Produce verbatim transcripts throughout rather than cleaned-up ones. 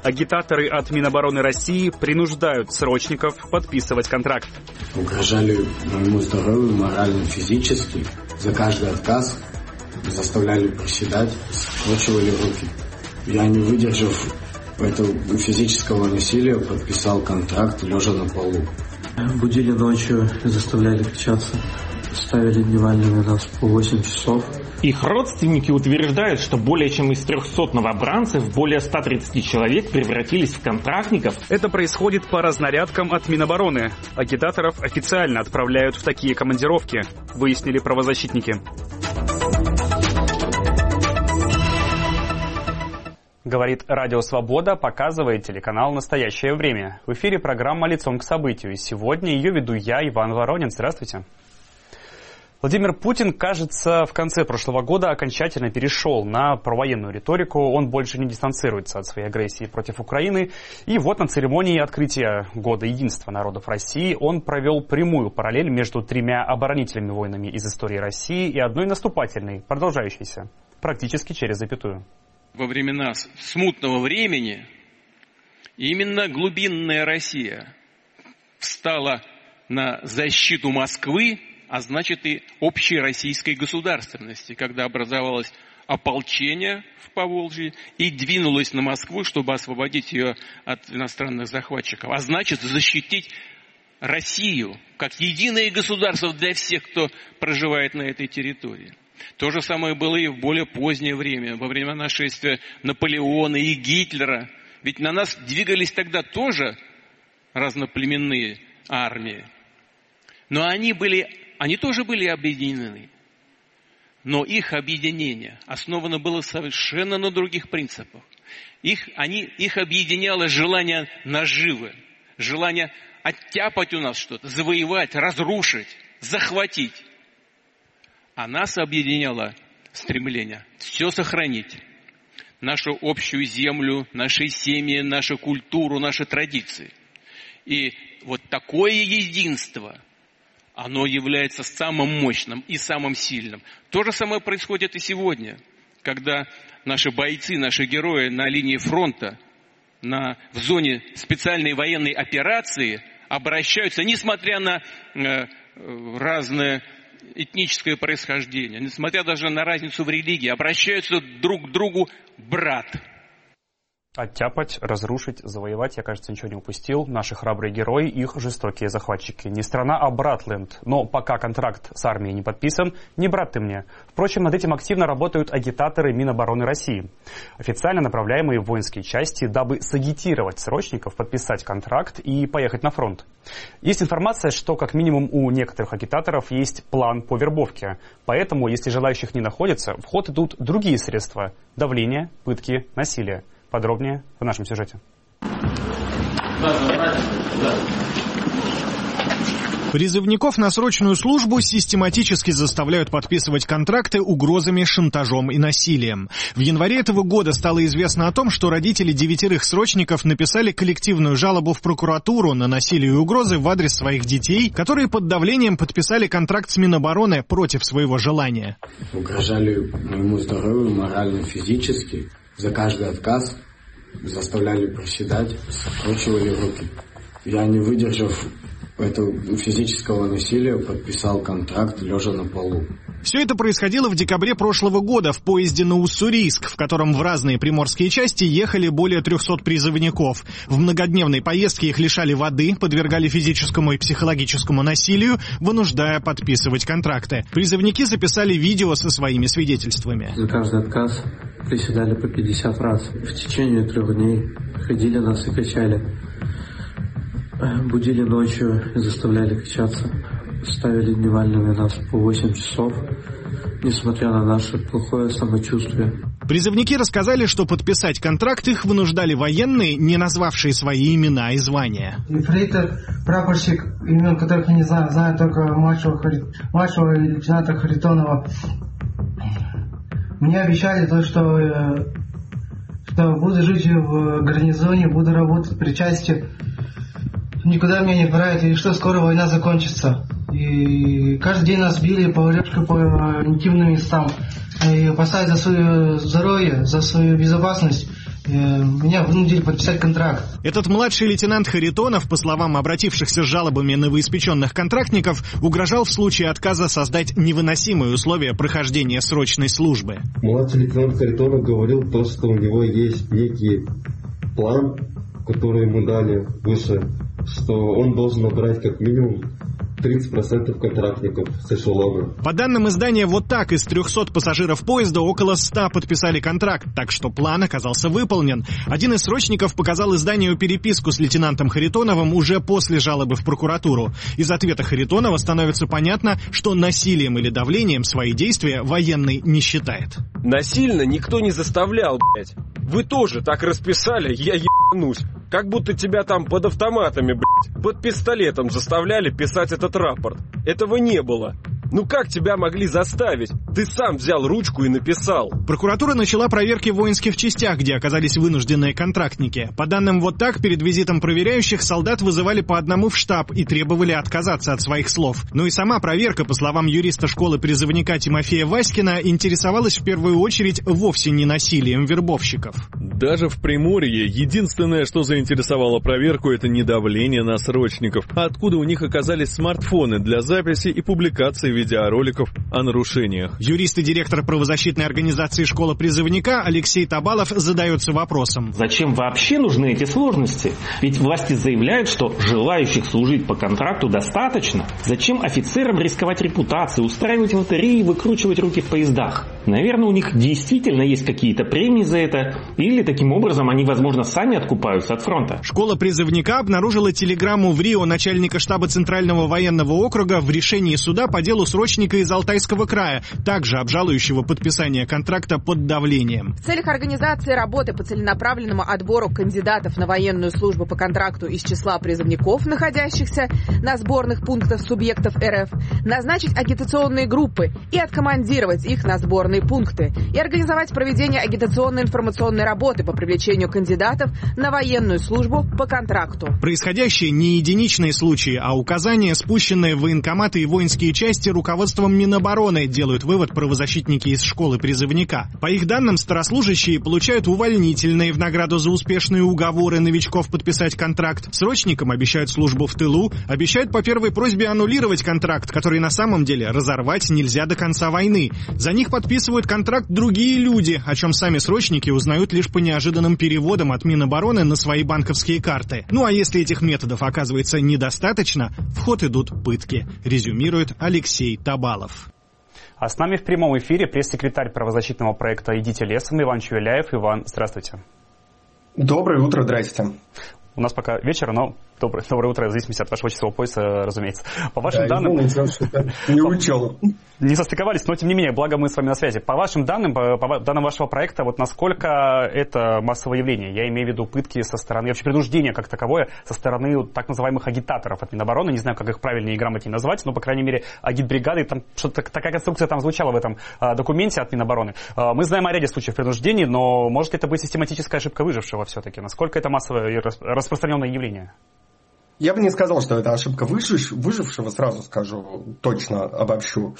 Агитаторы от Минобороны России принуждают срочников подписывать контракт. Угрожали моему здоровью морально, физически. За каждый отказ заставляли приседать, скручивали руки. Я, не выдержав этого физического насилия, подписал контракт, лежа на полу. Будили ночью, заставляли качаться. Ставили дневальные на нас по восемь часов. Их родственники утверждают, что более чем из трехсот новобранцев более ста тридцати человек превратились в контрактников. Это происходит по разнарядкам от Минобороны. Агитаторов официально отправляют в такие командировки, выяснили правозащитники. Говорит Радио Свобода, показывает телеканал «Настоящее время». В эфире программа «Лицом к событию». И сегодня ее веду я, Иван Воронин. Здравствуйте. Владимир Путин, кажется, в конце прошлого года окончательно перешел на провоенную риторику. Он больше не дистанцируется от своей агрессии против Украины. И вот на церемонии открытия Года единства народов России он провел прямую параллель между тремя оборонительными войнами из истории России и одной наступательной, продолжающейся, практически через запятую. Во времена смутного времени именно глубинная Россия встала на защиту Москвы, а значит и общей российской государственности, когда образовалось ополчение в Поволжье и двинулось на Москву, чтобы освободить ее от иностранных захватчиков, а значит защитить Россию как единое государство для всех, кто проживает на этой территории. То же самое было и в более позднее время, во время нашествия Наполеона и Гитлера. Ведь на нас двигались тогда тоже разноплеменные армии. Но они были, они тоже были объединены. Но их объединение основано было совершенно на других принципах. Их, они, их объединяло желание наживы, желание оттяпать у нас что-то, завоевать, разрушить, захватить. А нас объединяло стремление все сохранить. Нашу общую землю, наши семьи, нашу культуру, наши традиции. И вот такое единство, оно является самым мощным и самым сильным. То же самое происходит и сегодня, когда наши бойцы, наши герои на линии фронта, на, в зоне специальной военной операции обращаются, несмотря на э, разные этническое происхождение, несмотря даже на разницу в религии, обращаются друг к другу брат. Оттяпать, разрушить, завоевать, я, кажется, ничего не упустил. Наши храбрые герои, их жестокие захватчики. Не страна, а братленд. Но пока контракт с армией не подписан, не брат ты мне. Впрочем, над этим активно работают агитаторы Минобороны России. Официально направляемые в воинские части, дабы сагитировать срочников, подписать контракт и поехать на фронт. Есть информация, что как минимум у некоторых агитаторов есть план по вербовке. Поэтому, если желающих не находится, в ход идут другие средства – давление, пытки, насилие. Подробнее в нашем сюжете. Призывников на срочную службу систематически заставляют подписывать контракты угрозами, шантажом и насилием. В январе этого года стало известно о том, что родители девятерых срочников написали коллективную жалобу в прокуратуру на насилие и угрозы в адрес своих детей, которые под давлением подписали контракт с Минобороны против своего желания. Угрожали моему здоровью морально, физически. За каждый отказ заставляли приседать, скручивали руки. Я, не выдержав этого физического насилия, подписал контракт, лежа на полу. Все это происходило в декабре прошлого года в поезде на Уссурийск, в котором в разные приморские части ехали более трехсот призывников. В многодневной поездке их лишали воды, подвергали физическому и психологическому насилию, вынуждая подписывать контракты. Призывники записали видео со своими свидетельствами. За каждый отказ приседали по пятьдесят раз. В течение трех дней ходили нас и качали. Будили ночью и заставляли качаться. Ставили дневальные на нас по восемь часов, несмотря на наше плохое самочувствие. Призывники рассказали, что подписать контракт их вынуждали военные, не назвавшие свои имена и звания. Ефрейтор, прапорщик, имен которых я не знаю, знаю только младшего, младшего лейтенанта Харитонова. Мне обещали то, что, что буду жить в гарнизоне, буду работать при части. Никуда меня не отправят, и что скоро война закончится. И каждый день нас били по орешку, по интимным местам. И опасаясь за свое здоровье, за свою безопасность, меня вынудили подписать контракт. Этот младший лейтенант Харитонов, по словам обратившихся с жалобами новоиспеченных контрактников, угрожал в случае отказа создать невыносимые условия прохождения срочной службы. Младший лейтенант Харитонов говорил то, что у него есть некий план, который ему дали выше, что он должен набрать как минимум тридцать процентов контрактников с эшелона. По данным издания «Вот так», из трехсот пассажиров поезда около ста подписали контракт, так что план оказался выполнен. Один из срочников показал изданию переписку с лейтенантом Харитоновым уже после жалобы в прокуратуру. Из ответа Харитонова становится понятно, что насилием или давлением свои действия военный не считает. Насильно никто не заставлял, блядь. Вы тоже так расписали, я ебанусь. Как будто тебя там под автоматами, блядь, под пистолетом заставляли писать этот рапорт. Этого не было. Ну как тебя могли заставить? Ты сам взял ручку и написал. Прокуратура начала проверки в воинских частях, где оказались вынужденные контрактники. По данным «Вот так», перед визитом проверяющих солдат вызывали по одному в штаб и требовали отказаться от своих слов. Ну и сама проверка, по словам юриста школы призывника Тимофея Васькина, интересовалась в первую очередь вовсе не насилием вербовщиков. Даже в Приморье единственное, что заинтересовало проверку, это не давление на срочников, а откуда у них оказались смартфоны для записи и публикации видеороликов о нарушениях. Юрист и директор правозащитной организации «Школа призывника» Алексей Табалов задается вопросом. Зачем вообще нужны эти сложности? Ведь власти заявляют, что желающих служить по контракту достаточно. Зачем офицерам рисковать репутацией, устраивать лотереи и выкручивать руки в поездах? Наверное, у них действительно есть какие-то премии за это, или таким образом они, возможно, сами откупаются от фронта. «Школа призывника» обнаружила телеграмму в РИО начальника штаба Центрального военного округа в решении суда по делу срочника из Алтайского края, также обжалующего подписание контракта под давлением. В целях организации работы по целенаправленному отбору кандидатов на военную службу по контракту из числа призывников, находящихся на сборных пунктах субъектов РФ, назначить агитационные группы и откомандировать их на сборные пункты, и организовать проведение агитационно-информационной работы по привлечению кандидатов на военную службу по контракту. Происходящее не единичные случаи, а указания, спущенные в военкоматы и воинские части руководством Минобороны, делают вывод правозащитники из школы призывника. По их данным, старослужащие получают увольнительные в награду за успешные уговоры новичков подписать контракт. Срочникам обещают службу в тылу, обещают по первой просьбе аннулировать контракт, который на самом деле разорвать нельзя до конца войны. За них подписывают контракт другие люди, о чем сами срочники узнают лишь по неожиданным переводам от Минобороны на свои банковские карты. Ну а если этих методов оказывается недостаточно, в ход идут пытки, резюмирует Алексей Табалов. А с нами в прямом эфире пресс-секретарь правозащитного проекта «Идите лесом» Иван Чуяляев. Иван, здравствуйте. Доброе утро, здрасте. У нас пока вечер, но доброе, доброе утро, в зависимости от вашего часового пояса, разумеется. По вашим да, данным... Не учел. Не состыковались, но тем не менее, благо мы с вами на связи. По вашим данным, по, по данным вашего проекта, вот насколько это массовое явление? Я имею в виду пытки со стороны, вообще принуждение как таковое, со стороны так называемых агитаторов от Минобороны. Не знаю, как их правильнее и грамотнее назвать, но, по крайней мере, агитбригады, там что-то такая конструкция там звучала в этом а, документе от Минобороны. А, мы знаем о ряде случаев принуждений, но может ли это быть систематическая ошибка выжившего все-таки? Насколько это массовое и распространенное явление? Я бы не сказал, что это ошибка выжившего, сразу скажу, точно обобщу.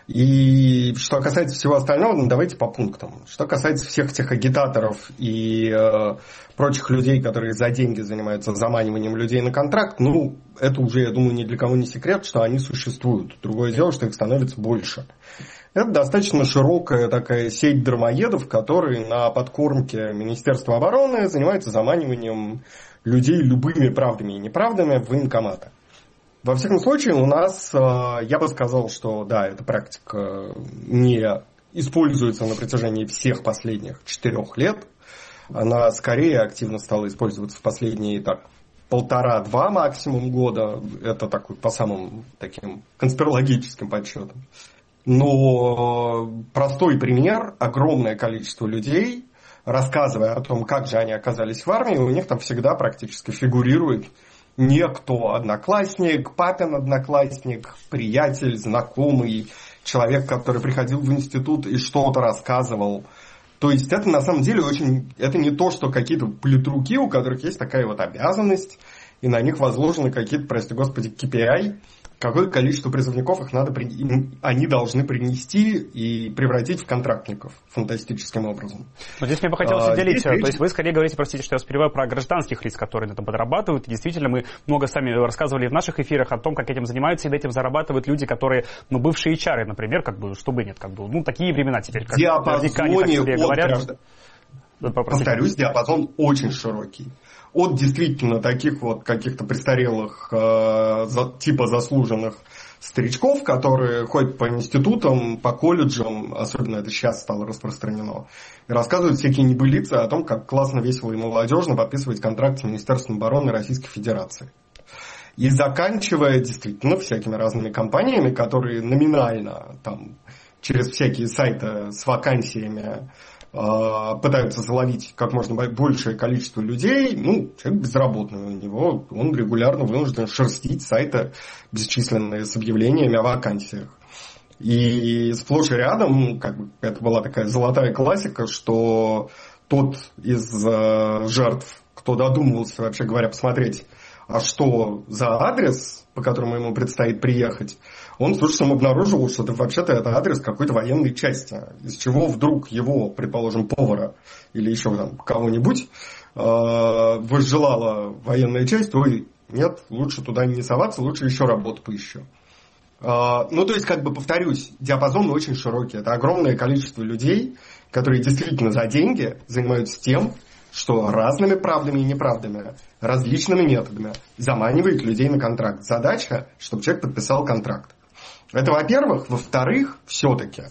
И что касается всего остального, ну, давайте по пунктам. Что касается всех тех агитаторов и э, прочих людей, которые за деньги занимаются заманиванием людей на контракт, ну, это уже, я думаю, ни для кого не секрет, что они существуют. Другое дело, что их становится больше. Это достаточно широкая такая сеть дармоедов, которые на подкормке Министерства обороны занимаются заманиванием людей любыми правдами и неправдами в военкоматы. Во всяком случае, у нас, я бы сказал, что да, эта практика не используется на протяжении всех последних четырех лет. Она скорее активно стала использоваться в последние так, полтора-два максимум года. Это такой по самым таким конспирологическим подсчетам. Но простой пример, огромное количество людей, рассказывая о том, как же они оказались в армии, у них там всегда практически фигурирует некто одноклассник, папин одноклассник, приятель, знакомый, человек, который приходил в институт и что-то рассказывал. То есть это на самом деле очень, это не то, что какие-то политруки, у которых есть такая вот обязанность, и на них возложены какие-то, прости господи, кей пи ай, какое количество призывников их надо, им, они должны принести и превратить в контрактников фантастическим образом. Но здесь мне бы хотелось а, отделить, здесь то речь... есть вы скорее говорите, простите, что я воспеваю, про гражданских лиц, которые на этом подрабатывают. И действительно, мы много сами рассказывали в наших эфирах о том, как этим занимаются, и этим зарабатывают люди, которые, ну, бывшие эйч ар, например, как бы, чтобы нет, как бы, ну, такие времена теперь, как наверняка не так себе говорят. Граждан... Повторюсь, диапазон очень широкий. От действительно таких вот каких-то престарелых, э, за, типа заслуженных старичков, которые ходят по институтам, по колледжам, особенно это сейчас стало распространено, и рассказывают всякие небылицы о том, как классно, весело и молодежно подписывать контракт с Министерством обороны Российской Федерации. И заканчивая действительно всякими разными компаниями, которые номинально там, через всякие сайты с вакансиями пытаются заловить как можно большее количество людей, ну, человек безработный у него, он регулярно вынужден шерстить сайты бесчисленные с объявлениями о вакансиях. И сплошь и рядом, как бы, это была такая золотая классика, что тот из э, жертв, кто додумывался, вообще говоря, посмотреть, а что за адрес, по которому ему предстоит приехать, он с ужасом обнаружил, что это, вообще-то это адрес какой-то военной части, из чего вдруг его, предположим, повара или еще там кого-нибудь э, возжелала военная часть, ой, нет, лучше туда не соваться, лучше еще работу поищу. Э, ну, то есть, как бы, повторюсь, диапазон очень широкий. Это огромное количество людей, которые действительно за деньги занимаются тем, что разными правдами и неправдами, различными методами заманивает людей на контракт. Задача, чтобы человек подписал контракт. Это, во-первых. Во-вторых, все-таки, э,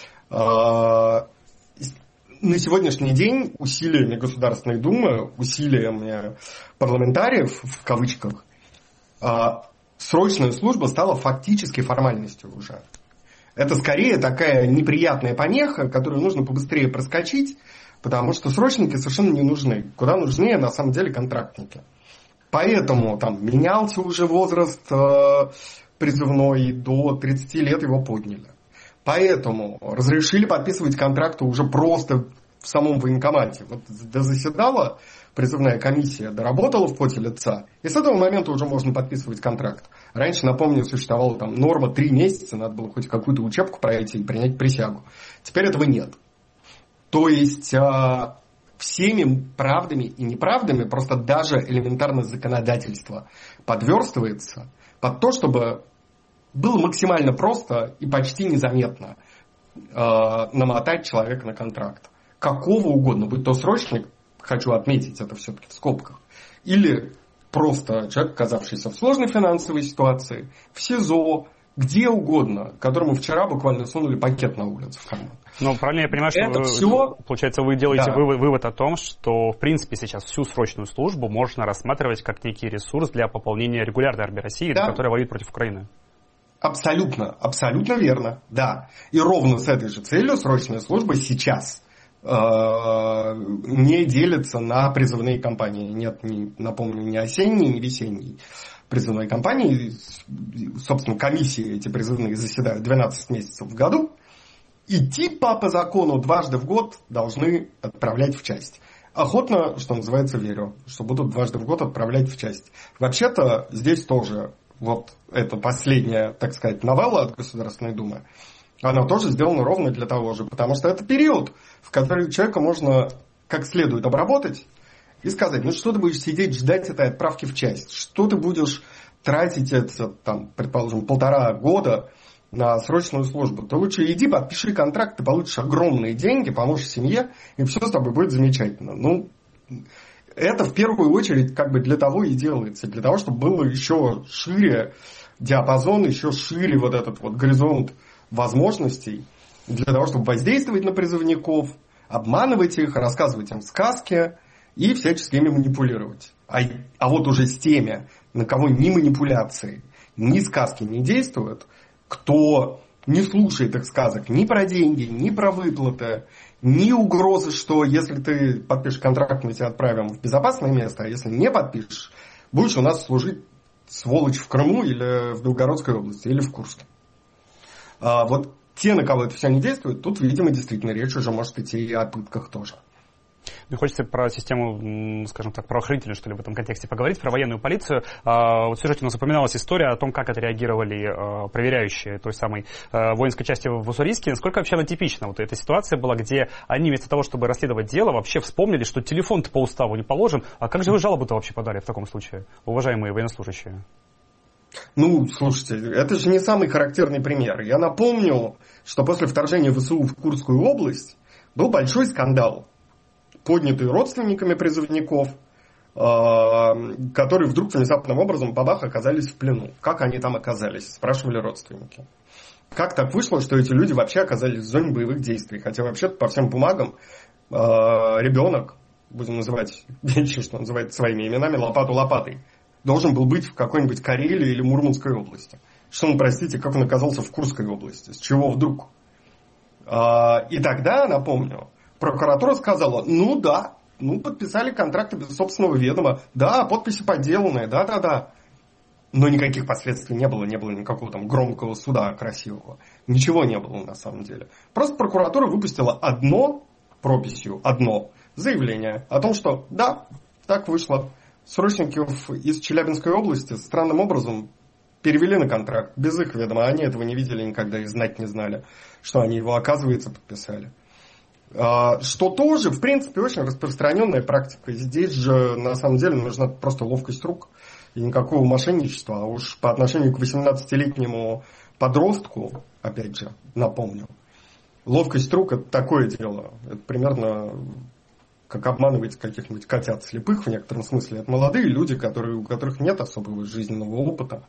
на сегодняшний день усилиями Государственной Думы, усилиями парламентариев, в кавычках, э, срочная служба стала фактически формальностью уже. Это скорее такая неприятная помеха, которую нужно побыстрее проскочить, потому что срочники совершенно не нужны. Куда нужнее, на самом деле, контрактники. Поэтому там менялся уже возраст э, призывной, до тридцати лет его подняли. Поэтому разрешили подписывать контракты уже просто в самом военкомате. Вот заседала призывная комиссия, доработала в поте лица, и с этого момента уже можно подписывать контракт. Раньше, напомню, существовала там норма три месяца, надо было хоть какую-то учебку пройти и принять присягу. Теперь этого нет. То есть э, всеми правдами и неправдами просто даже элементарное законодательство подверстывается под то, чтобы было максимально просто и почти незаметно э, намотать человека на контракт. Какого угодно, будь то срочник, хочу отметить это все-таки в скобках, или просто человек, оказавшийся в сложной финансовой ситуации, в СИЗО, где угодно, которому вчера буквально сунули пакет на улицу в карман. Ну, правильно я понимаю, что вы, все... получается, вы делаете да. вывод, вывод о том, что, в принципе, сейчас всю срочную службу можно рассматривать как некий ресурс для пополнения регулярной армии России, да. которая воюет против Украины. Абсолютно, абсолютно верно, да. И ровно с этой же целью срочная служба сейчас э, не делится на призывные кампании. Нет, не, напомню, ни осенней, ни весенней призывной кампании. Собственно, комиссии эти призывные заседают двенадцать месяцев в году. И типа по закону дважды в год должны отправлять в часть. Охотно, что называется, верю, что будут дважды в год отправлять в часть. Вообще-то здесь тоже вот эта последняя, так сказать, новелла от Государственной Думы, она тоже сделана ровно для того же, потому что это период, в который человека можно как следует обработать и сказать, ну что ты будешь сидеть, ждать этой отправки в часть, что ты будешь тратить это, там, предположим, полтора года на срочную службу. Ты лучше иди, подпиши контракт, ты получишь огромные деньги, поможешь семье, и все с тобой будет замечательно. Ну, это в первую очередь как бы для того и делается, для того, чтобы было еще шире диапазон, еще шире вот этот вот горизонт возможностей, для того, чтобы воздействовать на призывников, обманывать их, рассказывать им сказки и всячески ими манипулировать. А, а вот уже с теми, на кого ни манипуляции, ни сказки не действуют, кто не слушает их сказок ни про деньги, ни про выплаты, ни угрозы, что если ты подпишешь контракт, мы тебя отправим в безопасное место, а если не подпишешь, будешь у нас служить, сволочь, в Крыму или в Белгородской области, или в Курске. А вот те, на кого это все не действует, тут, видимо, действительно речь уже может идти и о пытках тоже. Мне хочется про систему, скажем так, правоохранительную, что ли, в этом контексте поговорить, про военную полицию. Вот в сюжете у нас упоминалась история о том, как отреагировали проверяющие той самой воинской части в Уссурийске. Насколько вообще она типична? Вот эта ситуация была, где они вместо того, чтобы расследовать дело, вообще вспомнили, что телефон-то по уставу не положен. А как же вы жалобу-то вообще подали в таком случае, уважаемые военнослужащие? Ну, слушайте, это же не самый характерный пример. Я напомню, что после вторжения ВСУ в Курскую область был большой скандал, поднятый родственниками призывников, которые вдруг внезапным образом, бабах, оказались в плену. Как они там оказались, спрашивали родственники. Как так вышло, что эти люди вообще оказались в зоне боевых действий? Хотя вообще-то по всем бумагам ребенок, будем называть вещи, что называется своими именами, лопату лопатой, должен был быть в какой-нибудь Карелии или Мурманской области. Что он, простите, как он оказался в Курской области? С чего вдруг? И тогда, напомню, прокуратура сказала, ну да, ну подписали контракты без собственного ведома, да, подписи подделанные, да-да-да. Но никаких последствий не было, не было никакого там громкого суда красивого. Ничего не было на самом деле. Просто прокуратура выпустила одно, прописью, одно заявление о том, что да, так вышло. Срочников из Челябинской области странным образом перевели на контракт без их ведома. Они этого не видели никогда и знать не знали, что они его, оказывается, подписали. Что тоже, в принципе, очень распространенная практика. Здесь же, на самом деле, нужна просто ловкость рук и никакого мошенничества. А уж по отношению к восемнадцатилетнему подростку, опять же, напомню, ловкость рук – это такое дело. Это примерно как обманывать каких-нибудь котят слепых в некотором смысле. Это молодые люди, которые, у которых нет особого жизненного опыта.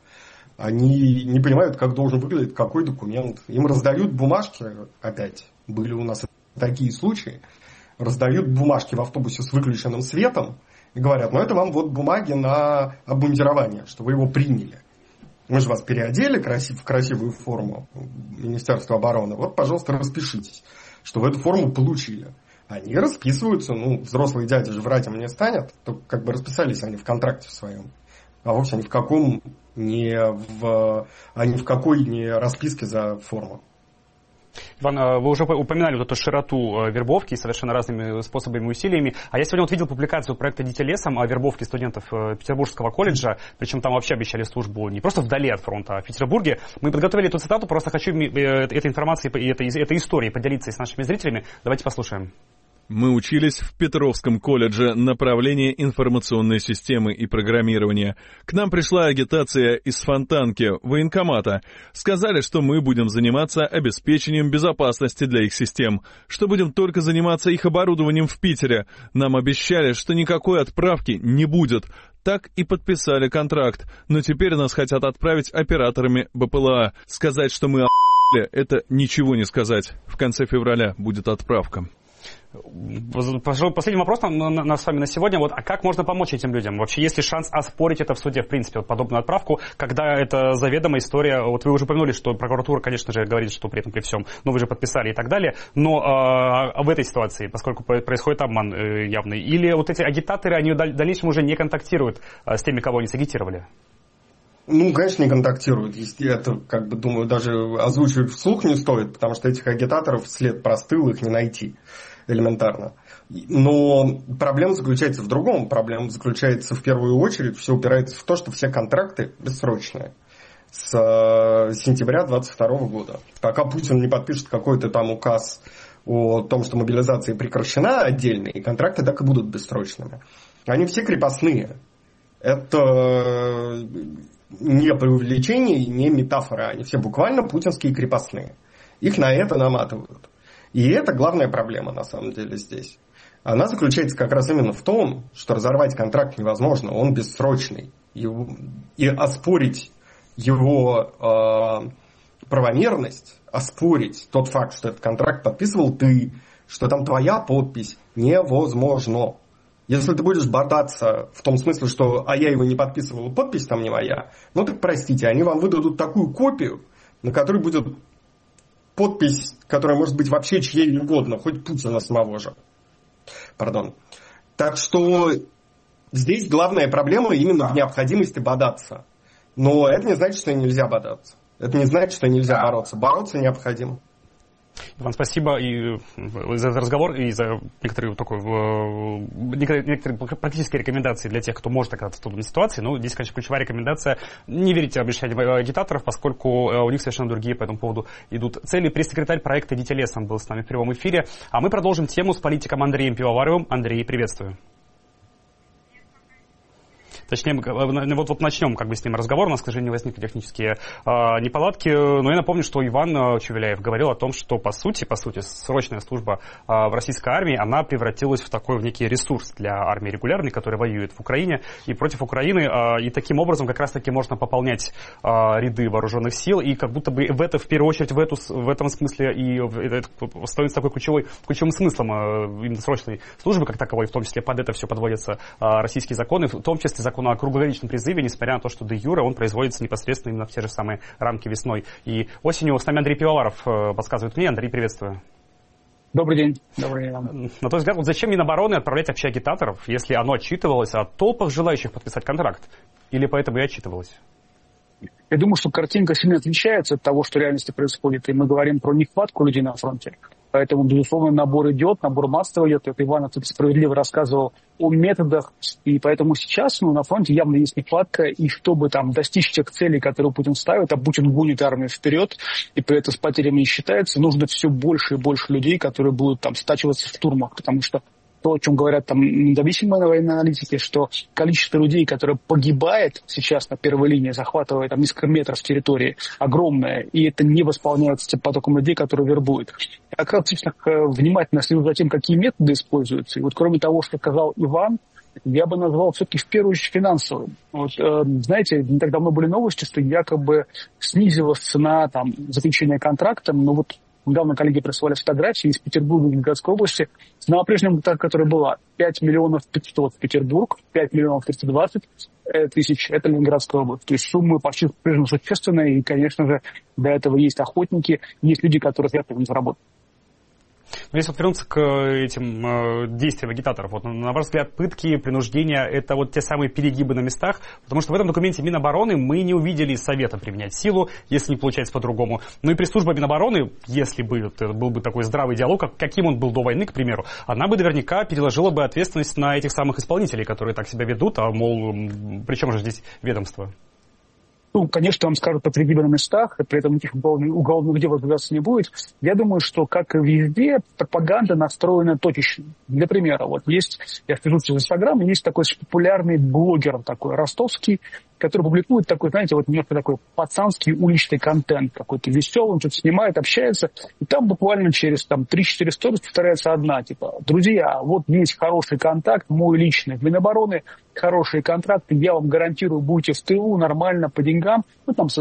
Они не понимают, как должен выглядеть какой документ. Им раздают бумажки, опять, были у нас такие случаи, раздают бумажки в автобусе с выключенным светом и говорят, ну это вам вот бумаги на обмундирование, что вы его приняли. Мы же вас переодели красив, в красивую форму Министерства обороны. Вот, пожалуйста, распишитесь, что вы эту форму получили. Они расписываются, ну, взрослые дяди же врать им не станет, то как бы расписались они в контракте в своем. А вовсе ни в каком, не в, а ни в какой не расписке за форму. Иван, вы уже упоминали вот эту широту вербовки совершенно разными способами и усилиями. А я сегодня вот видел публикацию проекта «Дети лесом» о вербовке студентов Петербургского колледжа. Причем там вообще обещали службу не просто вдали от фронта, а в Петербурге. Мы подготовили эту цитату, просто хочу этой информацией и этой, этой историей поделиться с нашими зрителями. Давайте послушаем. Мы учились в Петровском колледже направление информационной системы и программирования. К нам пришла агитация из Фонтанки, военкомата. Сказали, что мы будем заниматься обеспечением безопасности для их систем, что будем только заниматься их оборудованием в Питере. Нам обещали, что никакой отправки не будет. Так и подписали контракт. Но теперь нас хотят отправить операторами БПЛА. Сказать, что мы охуели, это ничего не сказать. В конце февраля будет отправка. Последний вопрос на, на, на, с вами на сегодня. Вот, а как можно помочь этим людям? Вообще, есть ли шанс оспорить это в суде, в принципе, вот подобную отправку, когда это заведомая история? Вот вы уже упомянули, что прокуратура, конечно же, говорит, что при этом при всем, но вы же подписали и так далее. Но а, в этой ситуации, поскольку происходит обман э, явный, или вот эти агитаторы, они в дальнейшем уже не контактируют а, с теми, кого они сагитировали? Ну, конечно, не контактируют. Это, как бы, думаю, даже озвучивать вслух не стоит, потому что этих агитаторов след простыл, их не найти элементарно. Но проблема заключается в другом. Проблема заключается в первую очередь, все упирается в то, что все контракты бессрочные с сентября двадцать второго года. Пока Путин не подпишет какой-то там указ о том, что мобилизация прекращена отдельные, контракты так и будут бессрочными. Они все крепостные. Это не преувеличение, не метафора. Они все буквально путинские крепостные. Их на это наматывают. И это главная проблема, на самом деле, здесь. Она заключается как раз именно в том, что разорвать контракт невозможно, он бессрочный. И, и оспорить его э, правомерность, оспорить тот факт, что этот контракт подписывал ты, что там твоя подпись, невозможно. Если ты будешь бодаться в том смысле, что «а я его не подписывал, подпись там не моя», ну так простите, они вам выдадут такую копию, на которой будет подпись, которая может быть вообще чьей угодно, хоть Путина самого же. Пардон. Так что здесь главная проблема именно в необходимости бодаться. Но это не значит, что нельзя бодаться. Это не значит, что нельзя бороться. Бороться необходимо. Иван, спасибо и за этот разговор, и за некоторые, такой, некоторые, некоторые практические рекомендации для тех, кто может оказаться в трудной ситуации. Ну, здесь, конечно, ключевая рекомендация – не верите в обещания агитаторов, поскольку у них совершенно другие по этому поводу идут цели. Пресс-секретарь проекта «Дети лесом» был с нами в прямом эфире. А мы продолжим тему с политиком Андреем Пивоваровым. Андрей, приветствую. Точнее, вот, вот начнем как бы с ним разговор. У нас, к сожалению, возникли технические э, неполадки. Но я напомню, что Иван Чувеляев говорил о том, что по сути, по сути, срочная служба э, в российской армии, она превратилась в такой в некий ресурс для армии регулярной, которая воюет в Украине и против Украины. Э, и таким образом как раз-таки можно пополнять э, ряды вооруженных сил. И как будто бы в это, в первую очередь, в, эту, в этом смысле и это становится такой ключевой, ключевым смыслом э, именно срочной службы как таковой. В том числе под это все подводятся э, российские законы, в том числе закон о круглогодичном призыве, несмотря на то, что де юре он производится непосредственно именно в те же самые рамки весной и осенью. С нами Андрей Пивоваров подсказывает мне. Андрей, приветствую. Добрый день. Добрый день. На твой взгляд, вот зачем Минобороны отправлять вообще агитаторов, если оно отчитывалось о толпах желающих подписать контракт? Или поэтому и отчитывалось? Я думаю, что картинка сильно отличается от того, что в реальности происходит. И мы говорим про нехватку людей на фронте. Поэтому, безусловно, набор идет, набор массово идет. Это Иван тут справедливо рассказывал о методах. И поэтому сейчас ну, на фронте явно есть нехватка. И чтобы там достичь тех целей, которые Путин ставит, а Путин гонит армию вперед, и при этом с потерями не считается, нужно все больше и больше людей, которые будут там стачиваться в штурмах. Потому что то, о чем говорят там независимые военные аналитики, что количество людей, которые погибает сейчас на первой линии, захватывая там несколько метров территории, огромное, и это не восполняется тем потоком людей, которые вербуют. Я как раз внимательно слежу за тем, какие методы используются. И вот кроме того, что сказал Иван, я бы назвал все-таки в первую очередь финансовым. Вот, э, знаете, не так давно были новости, что якобы снизилась цена там, заключения контракта, но вот недавно коллеги присылали фотографии из Петербурга, Ленинградской области. Цена по-прежнему та, которая была. пять миллионов пятьсот Петербург, пять миллионов триста двадцать тысяч – это Ленинградская область. То есть суммы почти по-прежнему существенные. И, конечно же, для этого есть охотники, есть люди, которые хотят на заработать. Но если вот вернуться к этим э, действиям агитаторов, вот, на ваш взгляд, пытки, принуждения – это вот те самые перегибы на местах, потому что в этом документе Минобороны мы не увидели совета применять силу, если не получается по-другому. Ну и пресс-служба Минобороны, если бы это был бы такой здравый диалог, как, каким он был до войны, к примеру, она бы наверняка переложила бы ответственность на этих самых исполнителей, которые так себя ведут, а мол, при чем же здесь ведомство? Ну, конечно, вам скажут по перегибы на местах, и при этом никаких уголовных дел возбуждаться не будет. Я думаю, что, как и везде, пропаганда настроена точечно. Для примера, вот есть, я слежу в Инстаграме, есть такой популярный блогер такой, ростовский, который публикует такой, знаете, вот немножко такой пацанский уличный контент, какой-то веселый, он что-то снимает, общается, и там буквально через там три-четыре сторис повторяется одна, типа, друзья, вот есть хороший контакт, мой личный, в Минобороны хорошие контракты, я вам гарантирую, будете в тылу, нормально, по деньгам, ну, там,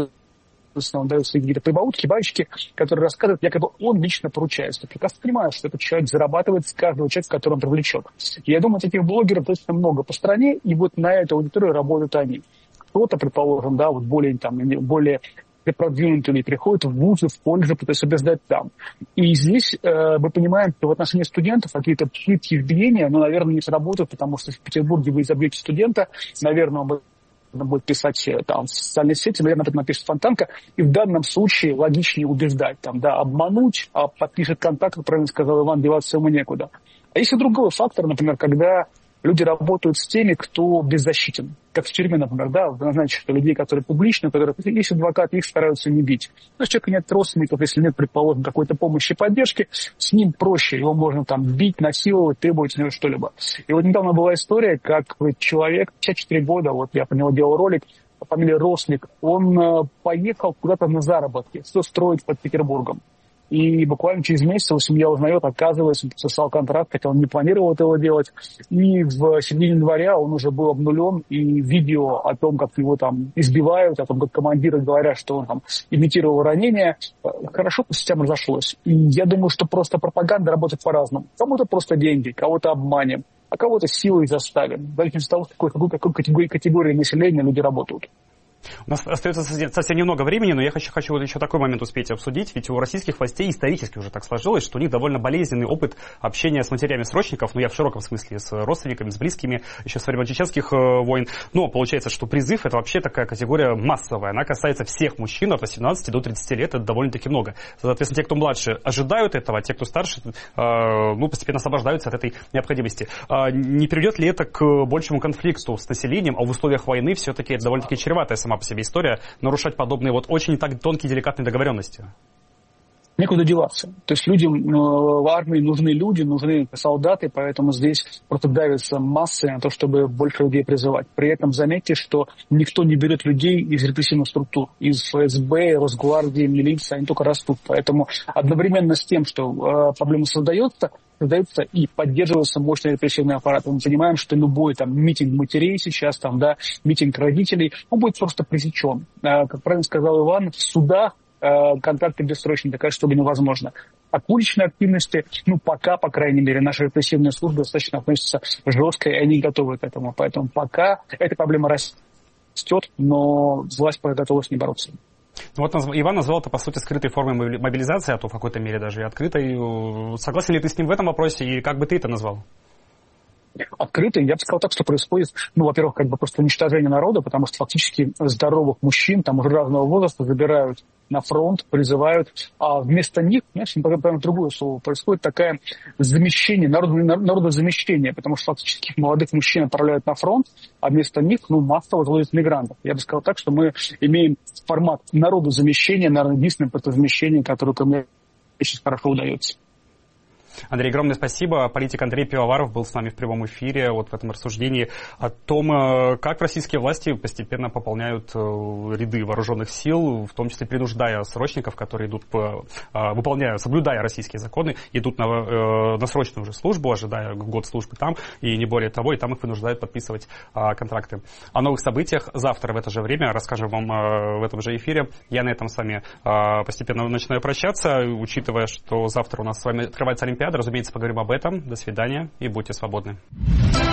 он дает свои какие-то прибаутки, баечки, которые рассказывают, якобы он лично поручается. Я прекрасно понимаю, что этот человек зарабатывает с каждого человека, которого он привлечет. И я думаю, таких блогеров достаточно много по стране, и вот на эту аудиторию работают они. Кто-то, предположим, да, вот более, там, более продвинутые приходят в вузы, в колледжи, пытаются убеждать там. И здесь э, мы понимаем, что в отношении студентов какие-то пытки, избиения, ну, наверное, не сработают, потому что в Петербурге вы изобьете студента, наверное, он будет писать там, в социальной сети, наверное, об этом напишет Фонтанка, и в данном случае логичнее убеждать, там, да, обмануть, а подпишет контакт, как правильно сказал Иван, деваться ему некуда. А есть и другой фактор, например, когда люди работают с теми, кто беззащитен. Как в тюрьме, например, да, значит, людей, которые публичны, которые есть адвокаты, их стараются не бить. Но если у человека нет родственников, если нет, предположим, какой-то помощи и поддержки, с ним проще, его можно там бить, насиловать, требовать него что-либо. И вот недавно была история, как человек, пятьдесят четыре года, вот я по нему делал ролик, по фамилии Рослик, он поехал куда-то на заработки, что строить под Петербургом. И буквально через месяц его семья узнает, оказывается, он подписал контракт, хотя он не планировал этого делать. И в середине января он уже был обнулен, и видео о том, как его там избивают, о том, как командиры говорят, что он там имитировал ранение, хорошо по сетям разошлось. И я думаю, что просто пропаганда работает по-разному. Кому-то просто деньги, кого-то обманем, а кого-то силой заставим. В зависимости от того, в какой, какой категории, категории населения люди работают. У нас остается совсем немного времени, но я хочу, хочу вот еще такой момент успеть обсудить, ведь у российских властей исторически уже так сложилось, что у них довольно болезненный опыт общения с матерями срочников, ну я в широком смысле, с родственниками, с близкими, еще с времен чеченских э, войн. Но получается, что призыв — это вообще такая категория массовая, она касается всех мужчин от восемнадцати до тридцати лет, это довольно-таки много. Соответственно, те, кто младше, ожидают этого, а те, кто старше, э, ну, постепенно освобождаются от этой необходимости. Э, не приведет ли это к большему конфликту с населением, а в условиях войны все-таки это довольно-таки чреватая сама по себе история, нарушать подобные вот очень так тонкие, деликатные договоренности? Некуда деваться. То есть людям в армии нужны люди, нужны солдаты, поэтому здесь просто давится массы на то, чтобы больше людей призывать. При этом заметьте, что никто не берет людей из репрессивных структур, из эф эс бэ, Росгвардии, милиции, они только растут. Поэтому одновременно с тем, что э, проблема создается, создается и поддерживается мощный репрессивный аппарат. Мы понимаем, что любой там митинг матерей сейчас, там, да, митинг родителей, он будет просто пресечен. Э, как правильно сказал Иван, в судах контакты бессрочные, такая штука невозможна. А к уличной активности, ну, пока, по крайней мере, наши репрессивные службы достаточно относятся жестко, и они готовы к этому. Поэтому пока эта проблема растет, но власть готова с ней бороться. Вот Иван назвал это, по сути, скрытой формой мобилизации, а то в какой-то мере даже и открытой. Согласен ли ты с ним в этом вопросе, и как бы ты это назвал? Открыто, я бы сказал так, что происходит, ну, во-первых, как бы просто уничтожение народа, потому что фактически здоровых мужчин, там уже разного возраста, забирают на фронт, призывают, а вместо них, знаешь, прямо другое слово, происходит такое замещение, народное, народозамещение, потому что фактически молодых мужчин отправляют на фронт, а вместо них, ну, массово заводят мигрантов. Я бы сказал так, что мы имеем формат народозамещения, наверное, единственное потозамещение, которое мне сейчас хорошо удается. Андрей, огромное спасибо. Политик Андрей Пивоваров был с нами в прямом эфире вот в этом рассуждении о том, как российские власти постепенно пополняют ряды вооруженных сил, в том числе принуждая срочников, которые идут, по, выполняя, соблюдая российские законы, идут на, на срочную уже службу, ожидая год службы там, и не более того, и там их вынуждают подписывать контракты. О новых событиях завтра в это же время расскажем вам в этом же эфире. Я на этом с вами постепенно начинаю прощаться, учитывая, что завтра у нас с вами открывается Олимпиада. Разумеется, поговорим об этом. До свидания и будьте свободны.